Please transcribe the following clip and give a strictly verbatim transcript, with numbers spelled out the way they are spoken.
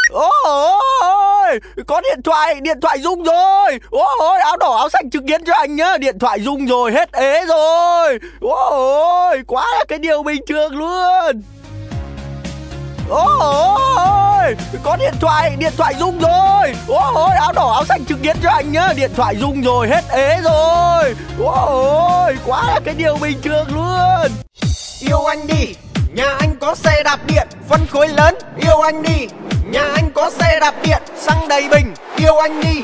Ôi, có điện thoại, điện thoại rung rồi. Ôi, áo đỏ áo xanh chứng kiến cho anh nhá. Điện thoại rung rồi, hết ế rồi. Ôi, quá là cái điều bình thường luôn. Ôi, có điện thoại, điện thoại rung rồi. Ôi, áo đỏ áo xanh chứng kiến cho anh nhá. Điện thoại rung rồi, hết ế rồi. Ôi, quá là cái điều bình thường luôn. Yêu anh đi, nhà anh có xe đạp điện, phân khối lớn. Yêu anh đi, nhà anh có xe đạp điện, xăng đầy bình. Yêu anh đi.